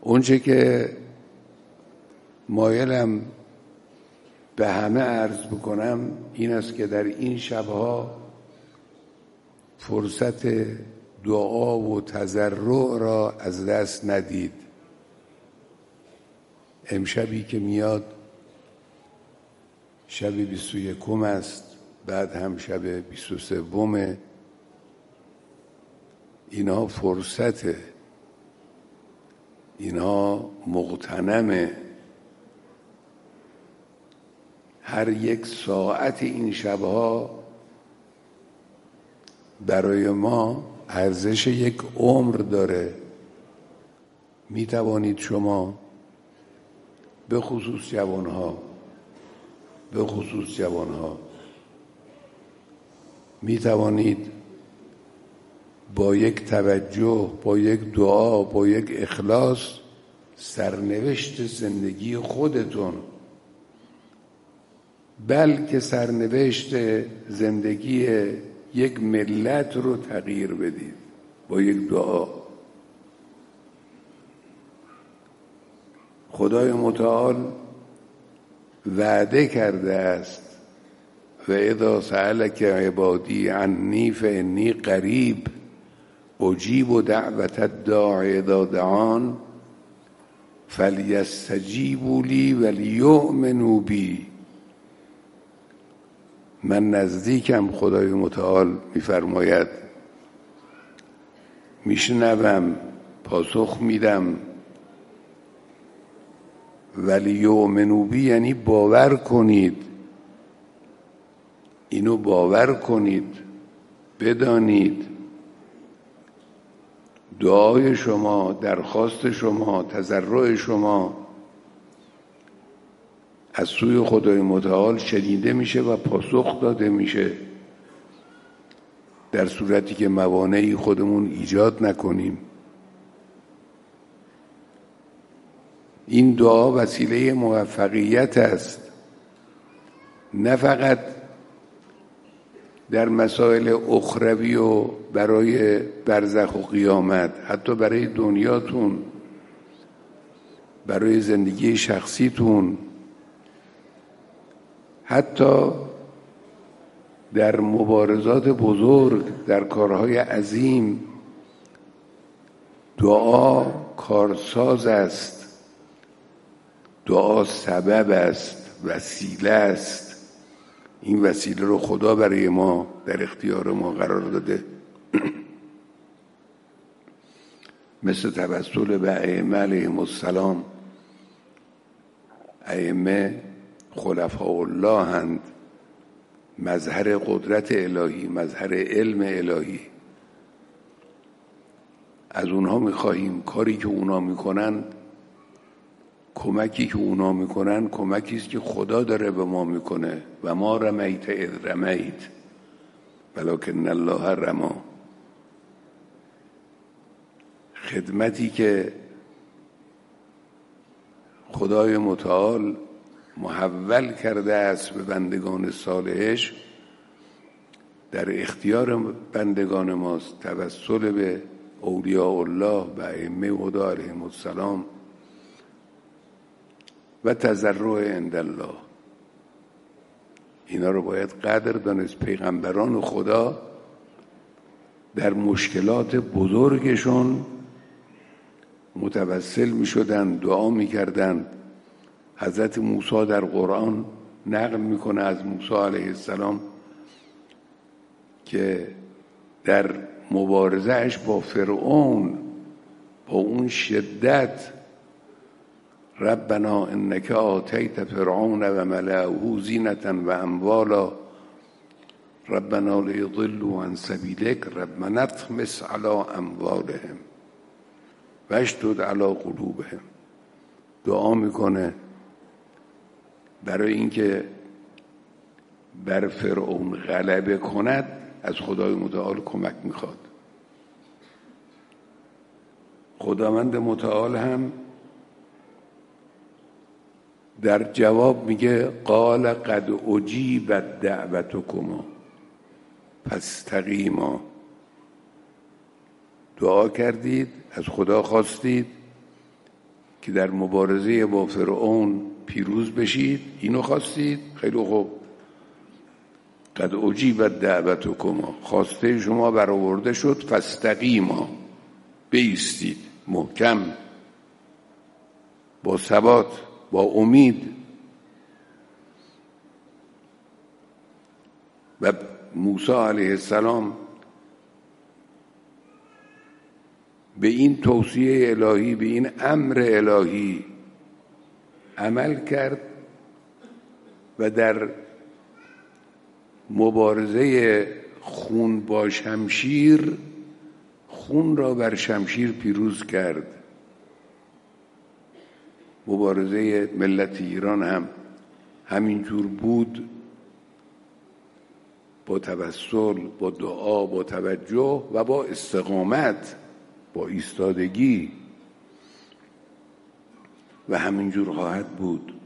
اونچه که مایلم به همه عرض بکنم این است که در این شبها فرصت دعا و تضرع را از دست ندید. امشبی که میاد شب 21 است، بعد هم شب 23. اینها فرصته، اینها مغتنمه. هر یک ساعت این شبها برای ما ارزش یک عمر داره. می توانید شما به خصوص جوانها می توانید با یک توجه، با یک دعا، با یک اخلاص سرنوشت زندگی خودتون، بلکه سرنوشت زندگی یک ملت رو تغییر بدید با یک دعا. خدای متعال وعده کرده است و اذا سألک عبادی عنی فانی قریب اجیب دعوت الداع اذا دعان فلیستجیبوا لی ولیؤمنوا بی. من نزدیکم، خدای متعال میفرماید، میشنوم، پاسخ میدم. ولیؤمنوا بی یعنی باور کنید. اینو باور کنید، بدانید دعای شما، درخواست شما، تضرع شما از سوی خدای متعال شنیده میشه و پاسخ داده میشه، در صورتی که موانعی خودمون ایجاد نکنیم. این دعا وسیله موفقیت است، نه فقط در مسائل اخروی و برای برزخ و قیامت، حتی برای دنیاتون، برای زندگی شخصیتون، حتی در مبارزات بزرگ، در کارهای عظیم. دعا کارساز است، دعا سبب است، وسیله است. این وسیله رو خدا برای ما در اختیار ما قرار داده. مثل توسل به ائمه علیهم السلام. ائمه خلفاء الله هند، مظهر قدرت الهی، مظهر علم الهی. از اونها میخواهیم کاری که اونا میکنن، کمکی که اونا میکنن، کمکی است که خدا داره به ما میکنه. و ما رمیت اذ رمیت ولکن الله رما. خدمتی که خدای متعال محول کرده است به بندگان صالحش در اختیار بندگان ماست، توسل به اولیاء الله و ائمه هدی علیهم السلام و تضرع عند الله. اینا رو باید قدر دانست. پیغمبران خدا در مشکلات بزرگشون متوسل می شدن، دعا می کردن. حضرت موسی در قرآن نقل میکنه از موسی علیه السلام که در مبارزهش با فرعون، با اون شدت، ربنا انک آتیت فرعون و ملأه زینة و اموالا ربنا لیضلوا عن سبیلک ربنا اطمس علی اموالهم و اشدد علی قلوبهم. دعا میکنه برای اینکه بر فرعون غلبه کند، از خدای متعال کمک میخواد. خداوند متعال هم در جواب میگه قال قد اجیبت دعوتکما فاستقیما. دعا کردید، از خدا خواستید، که در مبارزه با فرعون پیروز بشید، اینو خواستید، خیلی خوب، قد اجیبت دعوتکما، خواسته شما برآورده شد، فاستقیما، بایستید محکم، با ثبات، با امید. و موسی علیه السلام به این توصیه الهی، به این امر الهی عمل کرد و در مبارزه خون با شمشیر خون را بر شمشیر پیروز کرد. مبارزه ملت ایران هم همینجور بود، با توسل، با دعا، با توجه و با استقامت، با ایستادگی، و همینجور خواهد بود.